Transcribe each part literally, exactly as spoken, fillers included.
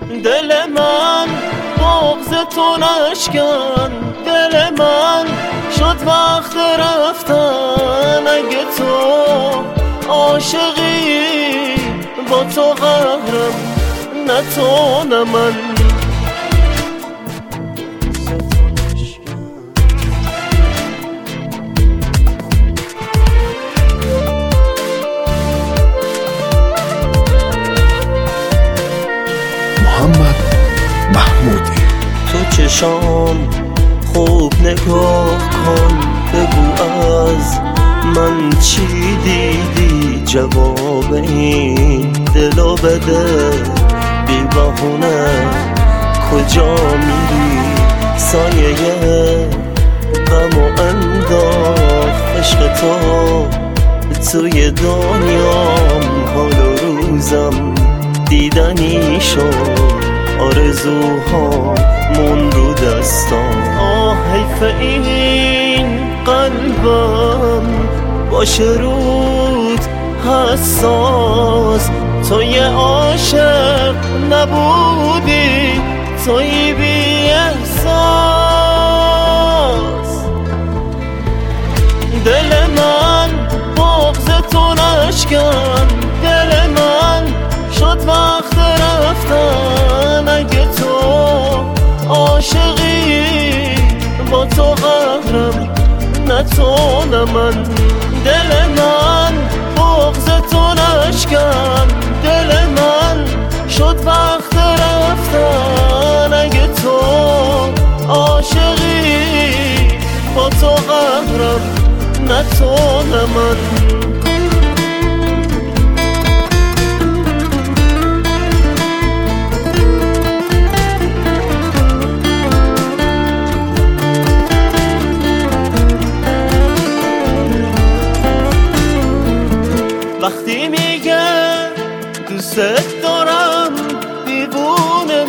دل من بغض تو نشکن، دل من شد وقت رفتن. اگه تو عاشقی با تو قهرم، نه تو نه من. محمد محمودی. تو چشام خوب نگاه کن، بگو از من چی دیدی، جواب این دلو بده. بی بهونه کجا میری، سایه غمو انداخت عشق تو توی دنیام. حال و روزم دیدنی شد، آرزوها مون رو دستام. آه حیف این قلبم باشه رود حساس. تو یه عاشق نبودی، توی بی احساس. دل من بغض تو نشکن، دل من شد وقت رفتن. اگه تو عاشقی با تو قهرم، نه تو نه من. دل من بغض تو نشکن، دل من شد وقت رفتن. اگه تو عاشقی با تو قهرم، نه تو نه من. وقتی میگه دوست دارم دیوونه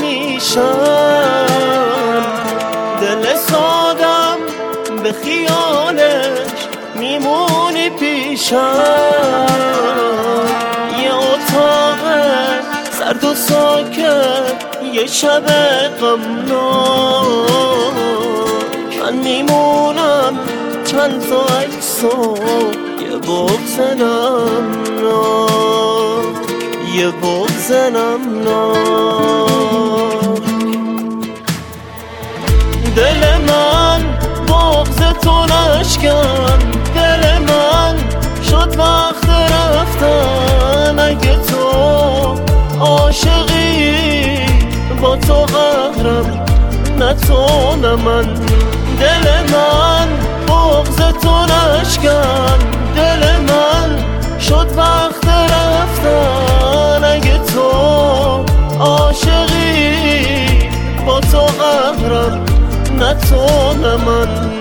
میشم، دل سادم به خیالش میمونی پیشم. یه اتاق سرد و ساکت، یه شب غمناک، من میمونم چند تا عکسو یه بغض نمناک، یه بغض نمناک. دل من بغض تو نشکن، دل من شد وقت رفتن. اگه تو عاشقی با تو قهرم، نه تو نه من. دل من بغض تو نشکن، دل من شد وقت رفتن. اگه تو عاشقی با تو قهرم، نه تو نه من.